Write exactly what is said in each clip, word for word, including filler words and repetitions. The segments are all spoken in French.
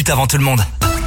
Avant tout le monde.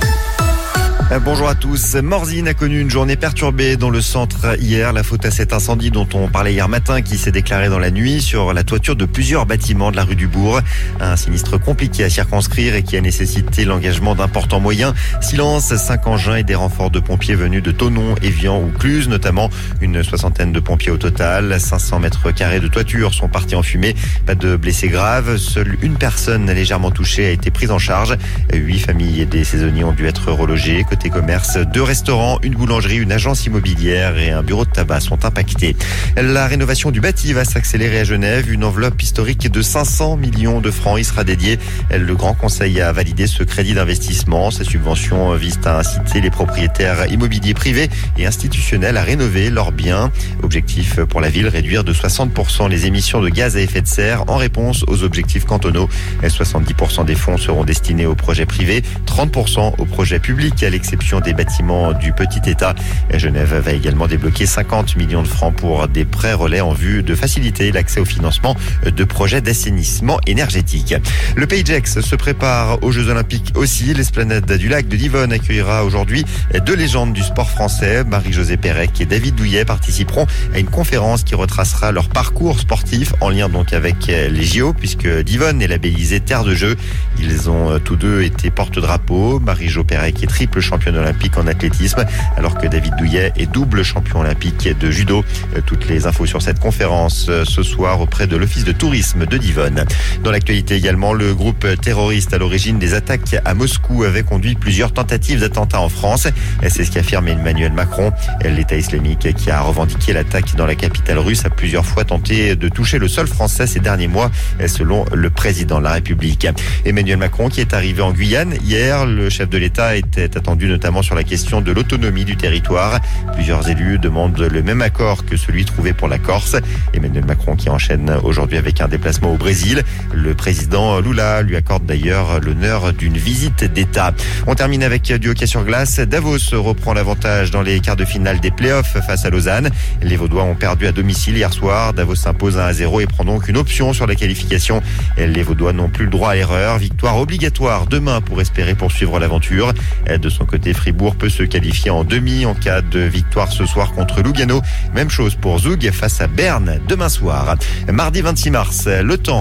Bonjour à tous. Morzine a connu une journée perturbée dans le centre hier. La faute à cet incendie dont on parlait hier matin qui s'est déclaré dans la nuit sur la toiture de plusieurs bâtiments de la rue du Bourg. Un sinistre compliqué à circonscrire et qui a nécessité l'engagement d'importants moyens. Silence, cinq engins et des renforts de pompiers venus de Thonon, Évian ou Cluse, notamment une soixantaine de pompiers au total. cinq cents mètres carrés de toiture sont partis en fumée. Pas de blessés graves. Seule une personne légèrement touchée a été prise en charge. Huit familles et des saisonniers ont dû être relogés. Côté commerce, deux restaurants, une boulangerie, une agence immobilière et un bureau de tabac sont impactés. La rénovation du bâti va s'accélérer à Genève. Une enveloppe historique de cinq cents millions de francs y sera dédiée. Le Grand Conseil a validé ce crédit d'investissement. Ces subventions visent à inciter les propriétaires immobiliers privés et institutionnels à rénover leurs biens. Objectif pour la ville, réduire de soixante pour cent les émissions de gaz à effet de serre en réponse aux objectifs cantonaux. soixante-dix pour cent des fonds seront destinés aux projets privés, trente pour cent aux projets publics, à l'exception des bâtiments du petit État. Genève va également débloquer cinquante millions de francs pour des prêts relais en vue de faciliter l'accès au financement de projets d'assainissement énergétique. Le Pays de Gex se prépare aux Jeux Olympiques aussi. L'esplanade du lac de Divonne accueillera aujourd'hui deux légendes du sport français. Marie-Josée Pérec et David Douillet participeront à une conférence qui retracera leur parcours sportif en lien donc avec les J O puisque Divonne est labellisée terre de jeu. Ils ont tous deux été porte-drapeau. Marie-Jo Pérec est triple championne olympique en athlétisme, alors que David Douillet est double champion olympique de judo. Toutes les infos sur cette conférence ce soir auprès de l'Office de tourisme de Divonne. Dans l'actualité également, le groupe terroriste à l'origine des attaques à Moscou avait conduit plusieurs tentatives d'attentats en France. C'est ce qu'affirme Emmanuel Macron. L'État islamique qui a revendiqué l'attaque dans la capitale russe a plusieurs fois tenté de toucher le sol français ces derniers mois, selon le président de la République. Emmanuel Macron qui est arrivé en Guyane hier. Le chef de l'État était attendu notamment sur la question de l'autonomie du territoire. Plusieurs élus demandent le même accord que celui trouvé pour la Corse. Emmanuel Macron qui enchaîne aujourd'hui avec un déplacement au Brésil. Le président Lula lui accorde d'ailleurs l'honneur d'une visite d'État. On termine avec du hockey sur glace. Davos reprend l'avantage dans les quarts de finale des playoffs face à Lausanne. Les Vaudois ont perdu à domicile hier soir. Davos s'impose un à zéro et prend donc une option sur la qualification. Les Vaudois n'ont plus le droit à l'erreur. Victoire obligatoire demain pour espérer poursuivre l'aventure. De son côté, Fribourg peut se qualifier en demi en cas de victoire ce soir contre Lugano. Même chose pour Zug face à Berne demain soir. Mardi vingt-six mars, le temps